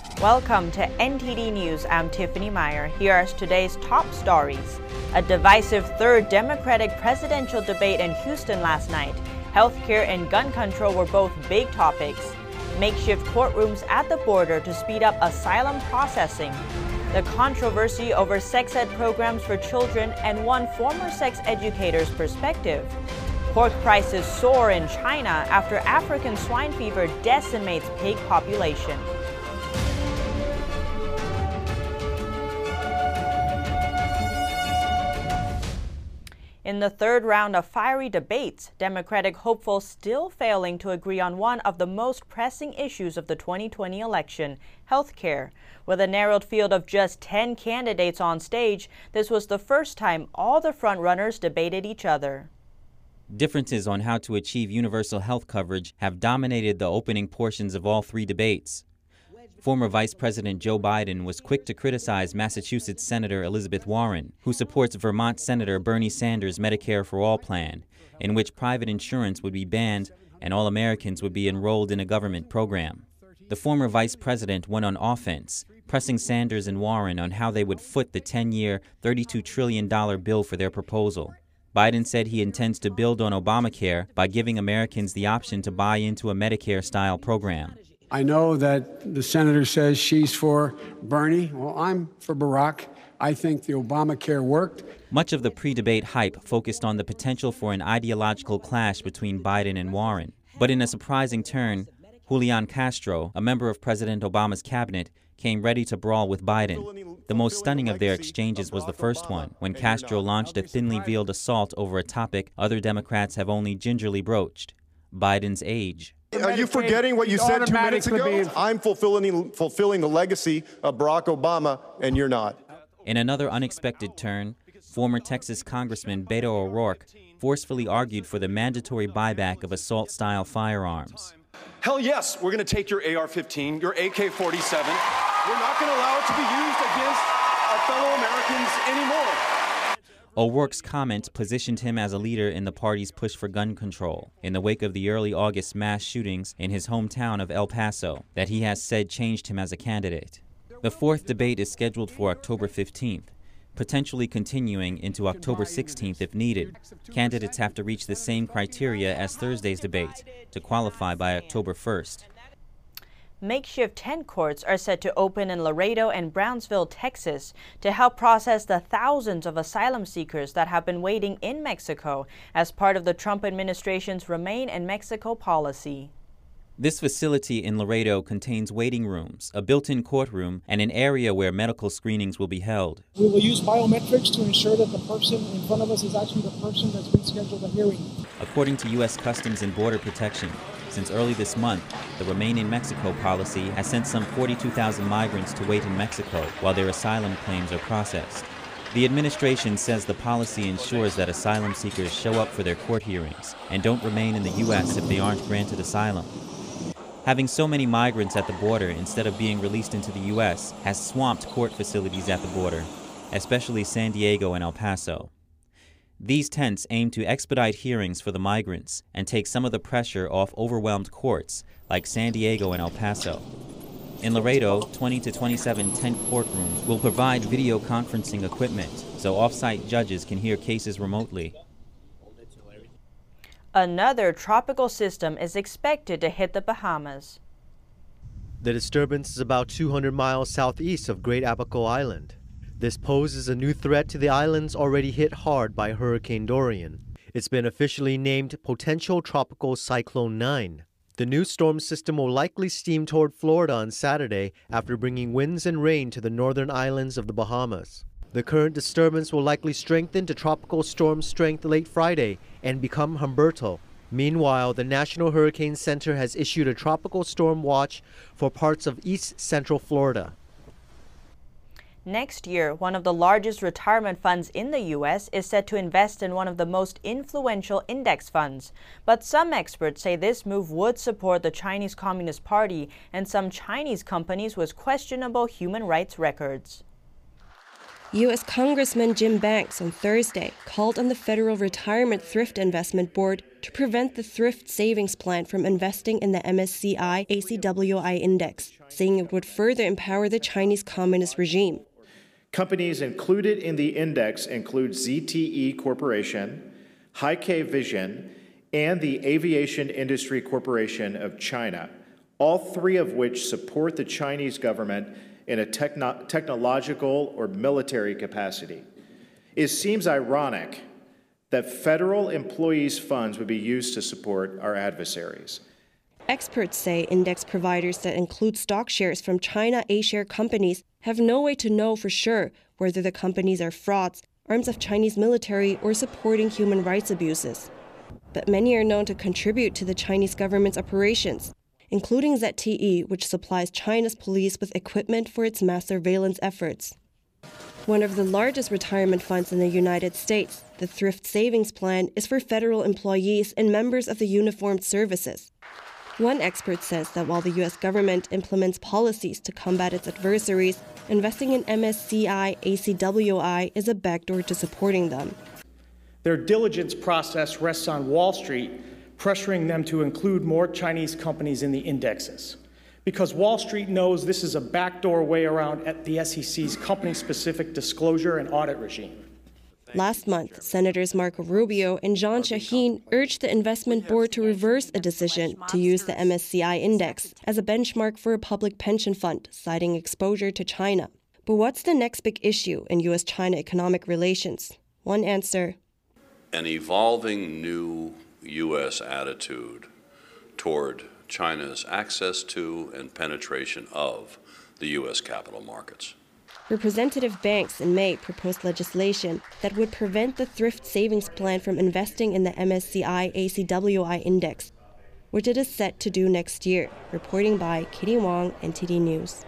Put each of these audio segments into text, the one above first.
Welcome to NTD News. I'm Tiffany Meyer. Here are today's top stories. A divisive third Democratic presidential debate in Houston last night. Healthcare and gun control were both big topics. Makeshift courtrooms at the border to speed up asylum processing. The controversy over sex ed programs for children and one former sex educator's perspective. Pork prices soar in China after African swine fever decimates pig population. In the third round of fiery debates, Democratic hopefuls still failing to agree on one of the most pressing issues of the 2020 election, health care. With a narrowed field of just 10 candidates on stage, this was the first time all the frontrunners debated each other. Differences on how to achieve universal health coverage have dominated the opening portions of all three debates. Former Vice President Joe Biden was quick to criticize Massachusetts Senator Elizabeth Warren, who supports Vermont Senator Bernie Sanders' Medicare for All plan, in which private insurance would be banned and all Americans would be enrolled in a government program. The former vice president went on offense, pressing Sanders and Warren on how they would foot the 10-year, $32 trillion bill for their proposal. Biden said he intends to build on Obamacare by giving Americans the option to buy into a Medicare-style program. I know that the senator says she's for Bernie. Well, I'm for Barack. I think the Obamacare worked. Much of the pre-debate hype focused on the potential for an ideological clash between Biden and Warren. But in a surprising turn, Julian Castro, a member of President Obama's cabinet, came ready to brawl with Biden. The most stunning of their exchanges was the first one, when Castro launched a thinly veiled assault over a topic other Democrats have only gingerly broached: Biden's age. Are you forgetting what you said 2 minutes ago? I'm fulfilling the legacy of Barack Obama, and you're not. In another unexpected turn, former Texas Congressman Beto O'Rourke forcefully argued for the mandatory buyback of assault-style firearms. Hell yes, we're going to take your AR-15, your AK-47. We're not going to allow it to be used against our fellow Americans anymore. O'Rourke's comment positioned him as a leader in the party's push for gun control in the wake of the early August mass shootings in his hometown of El Paso that he has said changed him as a candidate. The fourth debate is scheduled for October 15th, potentially continuing into October 16th if needed. Candidates have to reach the same criteria as Thursday's debate to qualify by October 1st. Makeshift tent courts are set to open in Laredo and Brownsville, Texas, to help process the thousands of asylum seekers that have been waiting in Mexico as part of the Trump administration's Remain in Mexico policy. This facility in Laredo contains waiting rooms, a built-in courtroom, and an area where medical screenings will be held. We will use biometrics to ensure that the person in front of us is actually the person that's been scheduled a hearing. According to U.S. Customs and Border Protection, since early this month, the Remain in Mexico policy has sent some 42,000 migrants to wait in Mexico while their asylum claims are processed. The administration says the policy ensures that asylum seekers show up for their court hearings and don't remain in the U.S. if they aren't granted asylum. Having so many migrants at the border instead of being released into the U.S. has swamped court facilities at the border, especially San Diego and El Paso. These tents aim to expedite hearings for the migrants and take some of the pressure off overwhelmed courts like San Diego and El Paso. In Laredo, 20 to 27 tent courtrooms will provide video conferencing equipment so off-site judges can hear cases remotely. Another tropical system is expected to hit the Bahamas. The disturbance is about 200 miles southeast of Great Abaco Island. This poses a new threat to the islands already hit hard by Hurricane Dorian. It's been officially named Potential Tropical Cyclone 9. The new storm system will likely steam toward Florida on Saturday after bringing winds and rain to the northern islands of the Bahamas. The current disturbance will likely strengthen to tropical storm strength late Friday and become Humberto. Meanwhile, the National Hurricane Center has issued a tropical storm watch for parts of east central Florida. Next year, one of the largest retirement funds in the U.S. is set to invest in one of the most influential index funds. But some experts say this move would support the Chinese Communist Party and some Chinese companies with questionable human rights records. U.S. Congressman Jim Banks on Thursday called on the Federal Retirement Thrift Investment Board to prevent the Thrift Savings Plan from investing in the MSCI ACWI index, saying it would further empower the Chinese Communist regime. Companies included in the index include ZTE Corporation, High-K Vision, and the Aviation Industry Corporation of China, all three of which support the Chinese government in a technological or military capacity. It seems ironic that federal employees' funds would be used to support our adversaries. Experts say index providers that include stock shares from China A-share companies have no way to know for sure whether the companies are frauds, arms of Chinese military, or supporting human rights abuses. But many are known to contribute to the Chinese government's operations, including ZTE, which supplies China's police with equipment for its mass surveillance efforts. One of the largest retirement funds in the United States, the Thrift Savings Plan, is for federal employees and members of the uniformed services. One expert says that while the U.S. government implements policies to combat its adversaries, investing in MSCI ACWI is a backdoor to supporting them. Their diligence process rests on Wall Street, pressuring them to include more Chinese companies in the indexes. Because Wall Street knows this is a backdoor way around at the SEC's company-specific disclosure and audit regime. Last month, Senators Marco Rubio and John Shaheen urged the investment board to reverse a decision to use the MSCI index as a benchmark for a public pension fund, citing exposure to China. But what's the next big issue in U.S.-China economic relations? One answer: an evolving new U.S. attitude toward China's access to and penetration of the U.S. capital markets. Representative Banks in May proposed legislation that would prevent the Thrift Savings Plan from investing in the MSCI ACWI index, which it is set to do next year. Reporting by Katie Wong, NTD News.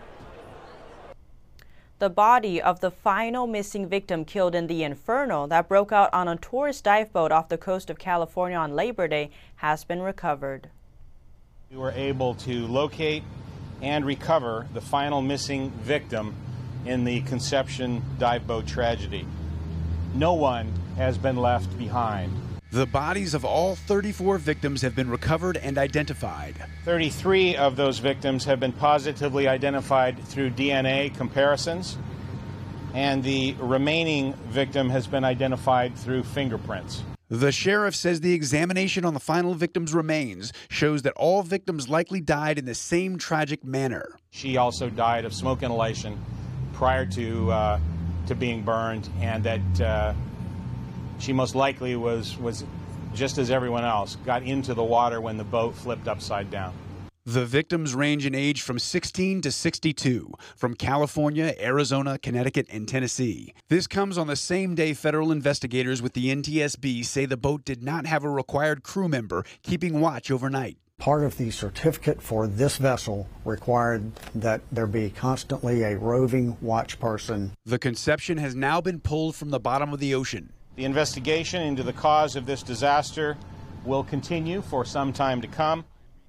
The body of the final missing victim killed in the inferno that broke out on a tourist dive boat off the coast of California on Labor Day has been recovered. We were able to locate and recover the final missing victim in the Conception dive boat tragedy. No one has been left behind. The bodies of all 34 victims have been recovered and identified. 33 of those victims have been positively identified through DNA comparisons, and the remaining victim has been identified through fingerprints. The sheriff says the examination on the final victim's remains shows that all victims likely died in the same tragic manner. She also died of smoke inhalation prior to being burned, and that she most likely was just as everyone else, got into the water when the boat flipped upside down. The victims range in age from 16 to 62, from California, Arizona, Connecticut, and Tennessee. This comes on the same day federal investigators with the NTSB say the boat did not have a required crew member keeping watch overnight. Part of the certificate for this vessel required that there be constantly a roving watch person. The Conception has now been pulled from the bottom of the ocean. The investigation into the cause of this disaster will continue for some time to come.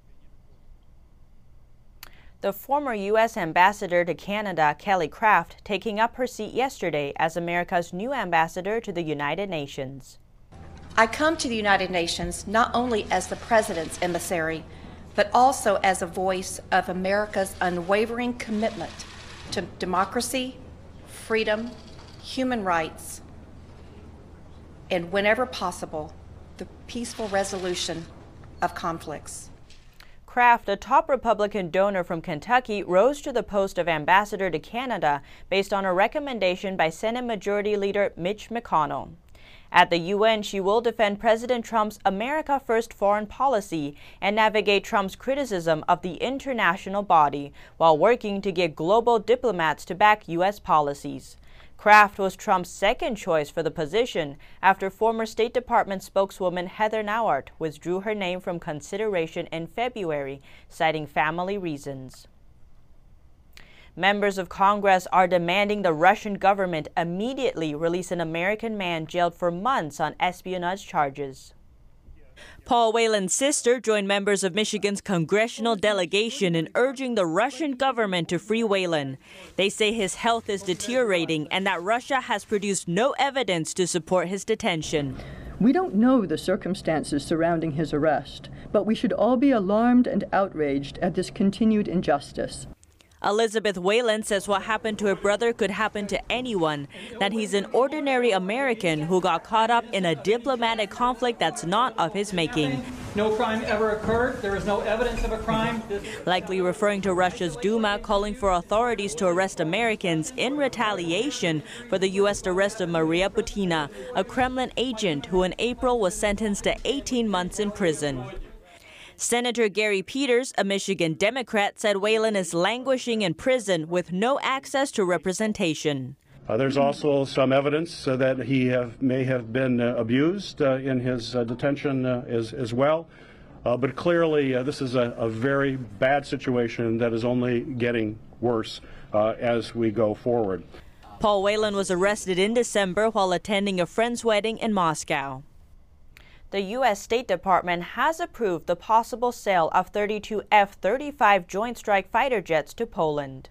The former U.S. Ambassador to Canada, Kelly Craft, taking up her seat yesterday as America's new ambassador to the United Nations. I come to the United Nations not only as the President's emissary, but also as a voice of America's unwavering commitment to democracy, freedom, human rights, and whenever possible, the peaceful resolution of conflicts. Craft, a top Republican donor from Kentucky, rose to the post of ambassador to Canada based on a recommendation by Senate Majority Leader Mitch McConnell. At the UN, she will defend President Trump's America First foreign policy and navigate Trump's criticism of the international body while working to get global diplomats to back U.S. policies. Craft was Trump's second choice for the position after former State Department spokeswoman Heather Nauert withdrew her name from consideration in February, citing family reasons. Members of Congress are demanding the Russian government immediately release an American man jailed for months on espionage charges. Paul Whelan's sister joined members of Michigan's congressional delegation in urging the Russian government to free Whelan. They say his health is deteriorating and that Russia has produced no evidence to support his detention. We don't know the circumstances surrounding his arrest, but we should all be alarmed and outraged at this continued injustice. Elizabeth Whelan says what happened to her brother could happen to anyone, that he's an ordinary American who got caught up in a diplomatic conflict that's not of his making. No crime ever occurred. There is no evidence of a crime. Likely referring to Russia's Duma calling for authorities to arrest Americans in retaliation for the U.S. arrest of Maria Butina, a Kremlin agent who in April was sentenced to 18 months in prison. Senator Gary Peters, a Michigan Democrat, said Whelan is languishing in prison with no access to representation. There's also some evidence that he may have been abused in his detention as well. But clearly, this is a very bad situation that is only getting worse as we go forward. Paul Whelan was arrested in December while attending a friend's wedding in Moscow. The U.S. State Department has approved the possible sale of 32 F-35 Joint Strike Fighter jets to Poland.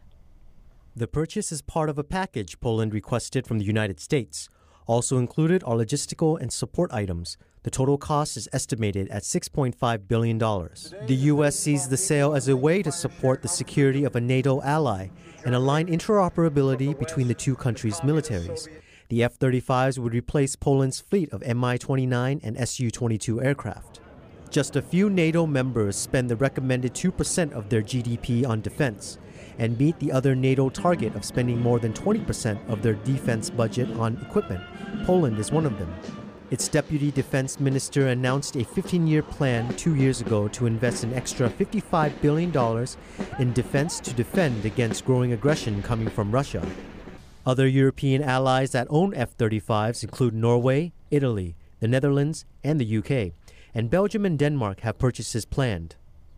The purchase is part of a package Poland requested from the United States. Also included are logistical and support items. The total cost is estimated at $6.5 billion. The U.S. sees the sale as a way to support the security of a NATO ally and align interoperability between the two countries' militaries. The F-35s would replace Poland's fleet of Mi-29 and Su-22 aircraft. Just a few NATO members spend the recommended 2% of their GDP on defense and meet the other NATO target of spending more than 20% of their defense budget on equipment. Poland is one of them. Its deputy defense minister announced a 15-year plan 2 years ago to invest an extra $55 billion in defense to defend against growing aggression coming from Russia. Other European allies that own F-35s include Norway, Italy, the Netherlands, and the UK, and Belgium and Denmark have purchases planned.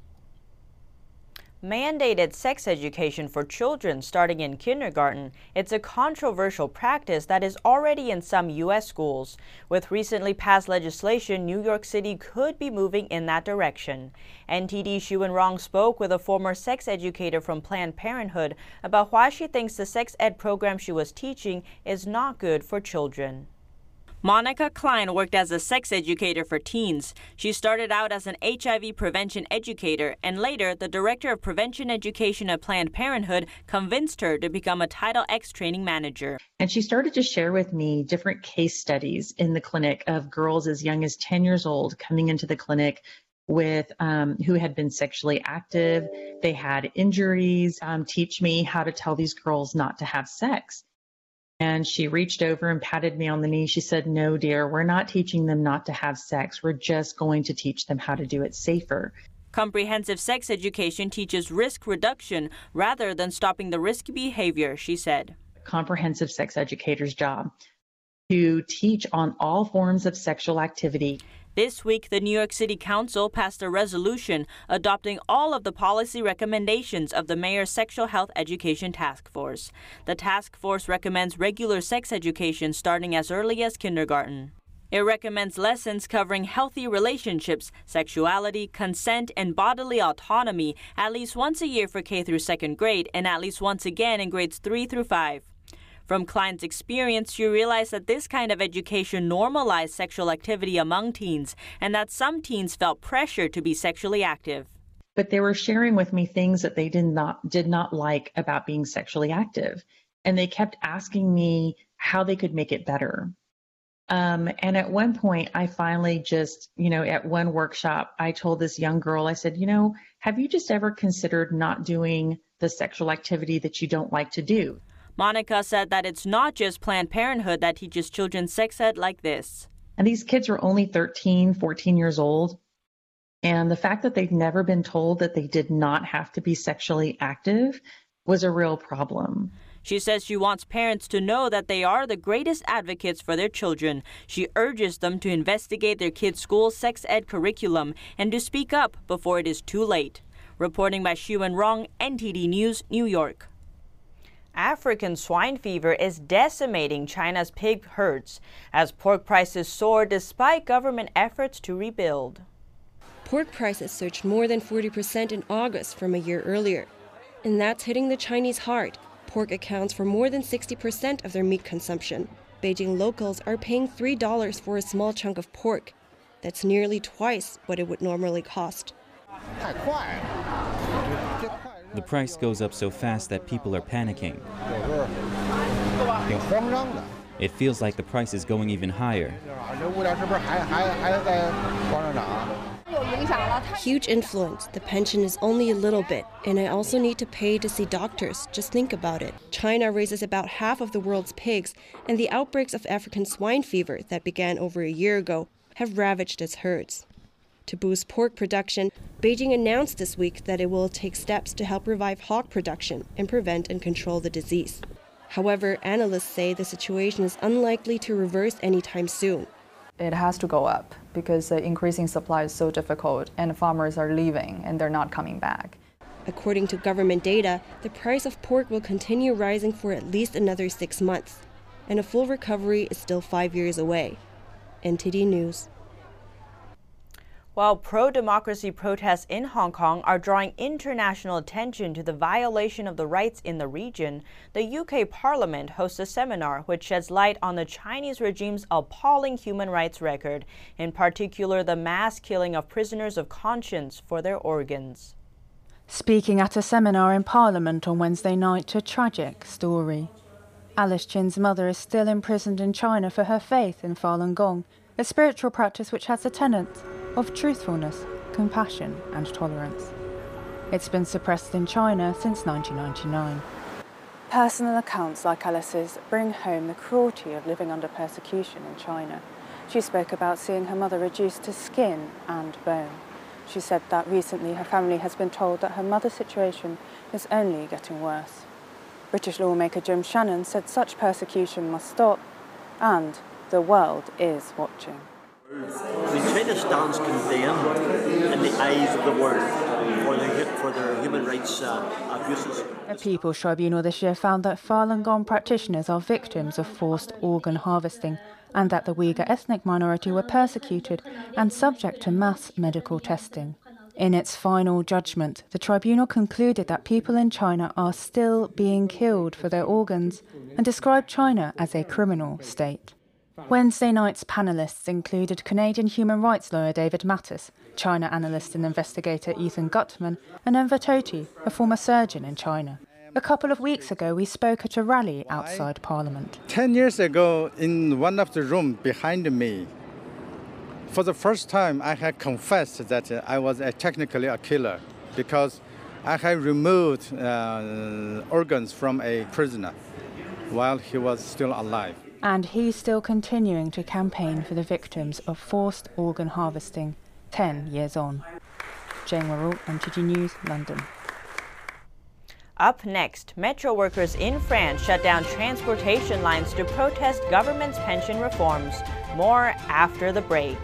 Mandated sex education for children starting in kindergarten. It's a controversial practice that is already in some U.S. schools. With recently passed legislation, New York City could be moving in that direction. NTD Xu Wenrong spoke with a former sex educator from Planned Parenthood about why she thinks the sex ed program she was teaching is not good for children. Monica Klein worked as a sex educator for teens. She started out as an HIV prevention educator, and later the director of prevention education at Planned Parenthood convinced her to become a Title X training manager. And she started to share with me different case studies in the clinic of girls as young as 10 years old coming into the clinic with who had been sexually active. They had injuries. Teach me how to tell these girls not to have sex. And she reached over and patted me on the knee. She said, "No, dear, we're not teaching them not to have sex. We're just going to teach them how to do it safer." Comprehensive sex education teaches risk reduction rather than stopping the risky behavior, she said. Comprehensive sex educator's job to teach on all forms of sexual activity. This week, the New York City Council passed a resolution adopting all of the policy recommendations of the Mayor's Sexual Health Education Task Force. The task force recommends regular sex education starting as early as kindergarten. It recommends lessons covering healthy relationships, sexuality, consent, and bodily autonomy at least once a year for K through second grade and at least once again in grades 3 through 5. From Klein's experience, you realize that this kind of education normalized sexual activity among teens and that some teens felt pressure to be sexually active. But they were sharing with me things that they did not like about being sexually active. And they kept asking me how they could make it better. And at one point, I finally just, at one workshop, I told this young girl, I said, have you just ever considered not doing the sexual activity that you don't like to do? Monica said that it's not just Planned Parenthood that teaches children sex ed like this. And these kids are only 13, 14 years old. And the fact that they've never been told that they did not have to be sexually active was a real problem. She says she wants parents to know that they are the greatest advocates for their children. She urges them to investigate their kids' school sex ed curriculum and to speak up before it is too late. Reporting by Xu Wenrong, NTD News, New York. African swine fever is decimating China's pig herds as pork prices soar despite government efforts to rebuild. Pork prices surged more than 40% in August from a year earlier. And that's hitting the Chinese hard. Pork accounts for more than 60% of their meat consumption. Beijing locals are paying $3 for a small chunk of pork. That's nearly twice what it would normally cost. The price goes up so fast that people are panicking. It feels like the price is going even higher. Huge influence. The pension is only a little bit, and I also need to pay to see doctors. Just think about it. China raises about half of the world's pigs, and the outbreaks of African swine fever that began over a year ago have ravaged its herds. To boost pork production, Beijing announced this week that it will take steps to help revive hog production and prevent and control the disease. However, analysts say the situation is unlikely to reverse anytime soon. It has to go up because the increasing supply is so difficult and farmers are leaving and they're not coming back. According to government data, the price of pork will continue rising for at least another 6 months, and a full recovery is still 5 years away. NTD News. While pro-democracy protests in Hong Kong are drawing international attention to the violation of the rights in the region, the UK Parliament hosts a seminar which sheds light on the Chinese regime's appalling human rights record, in particular the mass killing of prisoners of conscience for their organs. Speaking at a seminar in Parliament on Wednesday night, a tragic story. Alice Chin's mother is still imprisoned in China for her faith in Falun Gong, a spiritual practice which has a tenet of truthfulness, compassion and tolerance. It's been suppressed in China since 1999. Personal accounts like Alice's bring home the cruelty of living under persecution in China. She spoke about seeing her mother reduced to skin and bone. She said that recently her family has been told that her mother's situation is only getting worse. British lawmaker Jim Shannon said such persecution must stop, and the world is watching. China stands condemned in the eyes of the world for their human rights abuses. A People's Tribunal this year found that Falun Gong practitioners are victims of forced organ harvesting, and that the Uyghur ethnic minority were persecuted and subject to mass medical testing. In its final judgment, the tribunal concluded that people in China are still being killed for their organs and described China as a criminal state. Wednesday night's panellists included Canadian human rights lawyer David Mattis, China analyst and investigator Ethan Gutman, and Enver Tohti, a former surgeon in China. A couple of weeks ago, we spoke at a rally outside Parliament. 10 years ago, in one of the rooms behind me, for the first time, I had confessed that I was technically a killer because I had removed organs from a prisoner while he was still alive. And he's still continuing to campaign for the victims of forced organ harvesting 10 years on. Jane Warrell, NTD News, London. Up next, metro workers in France shut down transportation lines to protest government's pension reforms. More after the break.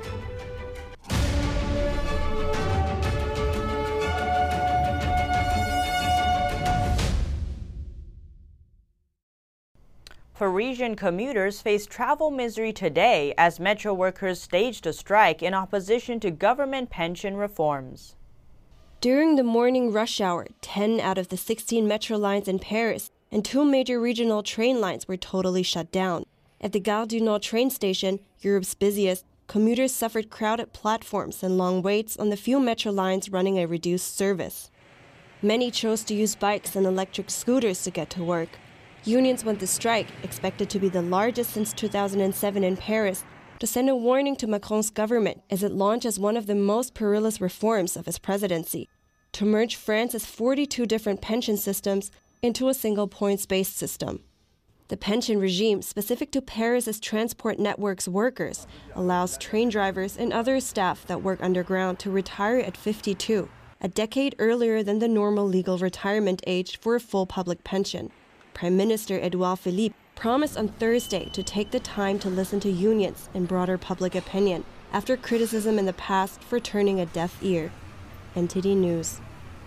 Parisian commuters face travel misery today as metro workers staged a strike in opposition to government pension reforms. During the morning rush hour, 10 out of the 16 metro lines in Paris and 2 major regional train lines were totally shut down. At the Gare du Nord train station, Europe's busiest, commuters suffered crowded platforms and long waits on the few metro lines running a reduced service. Many chose to use bikes and electric scooters to get to work. Unions want the strike, expected to be the largest since 2007 in Paris, to send a warning to Macron's government as it launches one of the most perilous reforms of his presidency, to merge France's 42 different pension systems into a single points-based system. The pension regime, specific to Paris's transport network's workers, allows train drivers and other staff that work underground to retire at 52, a decade earlier than the normal legal retirement age for a full public pension. Prime Minister Edouard Philippe promised on Thursday to take the time to listen to unions and broader public opinion after criticism in the past for turning a deaf ear. NTD News.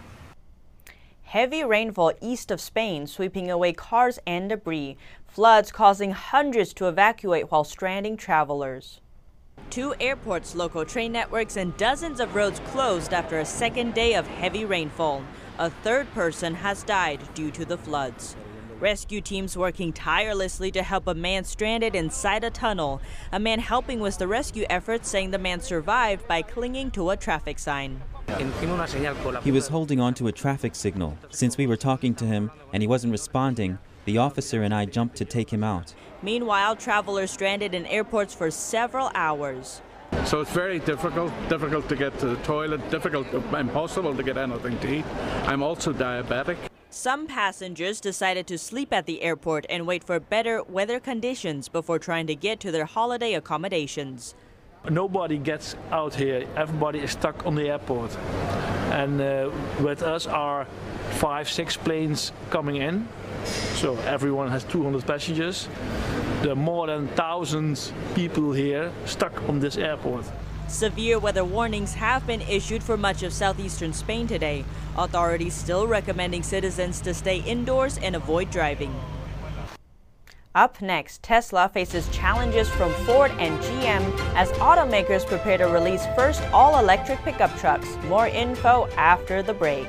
Heavy rainfall east of Spain sweeping away cars and debris, floods causing hundreds to evacuate while stranding travelers. 2 airports, local train networks, and dozens of roads closed after a second day of heavy rainfall. A third person has died due to the floods. Rescue teams working tirelessly to help a man stranded inside a tunnel. A man helping with the rescue efforts saying the man survived by clinging to a traffic sign. He was holding on to a traffic signal. Since we were talking to him and he wasn't responding, the officer and I jumped to take him out. Meanwhile, travelers stranded in airports for several hours. So it's very difficult to get to the toilet, impossible to get anything to eat. I'm also diabetic. Some passengers decided to sleep at the airport and wait for better weather conditions before trying to get to their holiday accommodations. Nobody gets out here. Everybody is stuck on the airport. And with us are 5-6 planes coming in. So everyone has 200 passengers. There are more than 1,000 people here stuck on this airport. Severe weather warnings have been issued for much of southeastern Spain today. Authorities still recommending citizens to stay indoors and avoid driving. Up next, Tesla faces challenges from Ford and GM as automakers prepare to release first all-electric pickup trucks. More info after the break.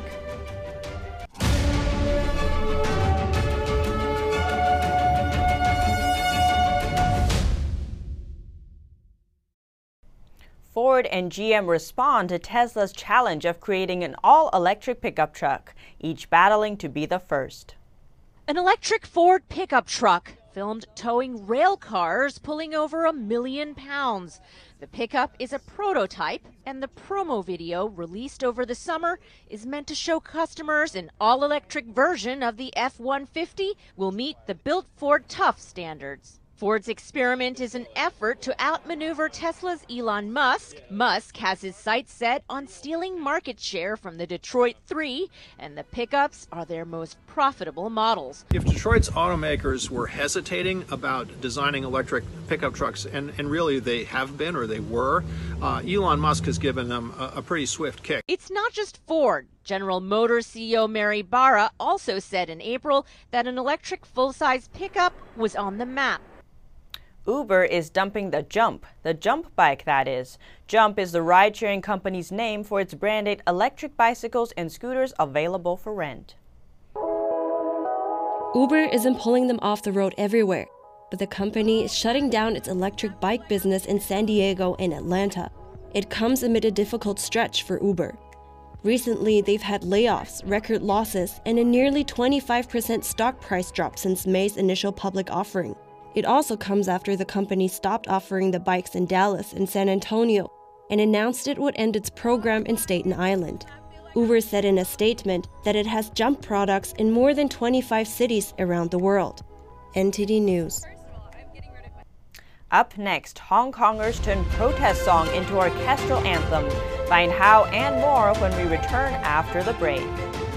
Ford and GM respond to Tesla's challenge of creating an all-electric pickup truck, each battling to be the first. An electric Ford pickup truck filmed towing rail cars pulling over 1 million pounds. The pickup is a prototype, and the promo video released over the summer is meant to show customers an all-electric version of the F-150 will meet the Built Ford Tough standards. Ford's experiment is an effort to outmaneuver Tesla's Elon Musk. Musk has his sights set on stealing market share from the Detroit 3, and the pickups are their most profitable models. If Detroit's automakers were hesitating about designing electric pickup trucks, and really they have been, or they were, Elon Musk has given them a pretty swift kick. It's not just Ford. General Motors CEO Mary Barra also said in April that an electric full-size pickup was on the map. Uber is dumping the Jump bike, that is. Jump is the ride-sharing company's name for its branded electric bicycles and scooters available for rent. Uber isn't pulling them off the road everywhere, but the company is shutting down its electric bike business in San Diego and Atlanta. It comes amid a difficult stretch for Uber. Recently, they've had layoffs, record losses, and a nearly 25% stock price drop since May's initial public offering. It also comes after the company stopped offering the bikes in Dallas and San Antonio and announced it would end its program in Staten Island. Uber said in a statement that it has Jump products in more than 25 cities around the world. NTD News. Up next, Hong Kongers turn protest song into orchestral anthem. Find how and more when we return after the break.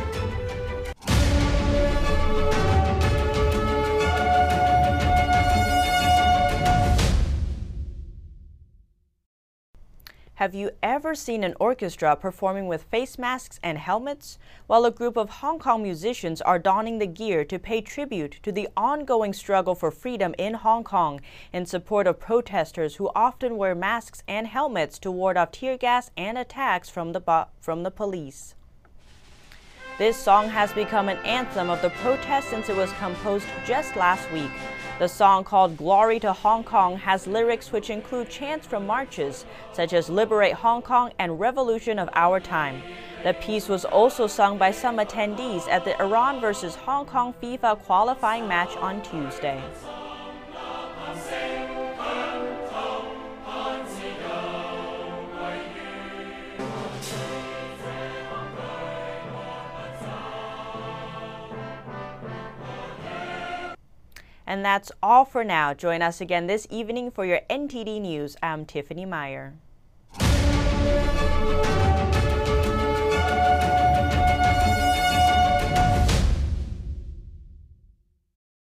Have you ever seen an orchestra performing with face masks and helmets? While a group of Hong Kong musicians are donning the gear to pay tribute to the ongoing struggle for freedom in Hong Kong in support of protesters who often wear masks and helmets to ward off tear gas and attacks from the police. This song has become an anthem of the protest since it was composed just last week. The song, called Glory to Hong Kong, has lyrics which include chants from marches, such as Liberate Hong Kong and Revolution of Our Time. The piece was also sung by some attendees at the Iran vs. Hong Kong FIFA qualifying match on Tuesday. And that's all for now. Join us again this evening for your NTD News. I'm Tiffany Meyer.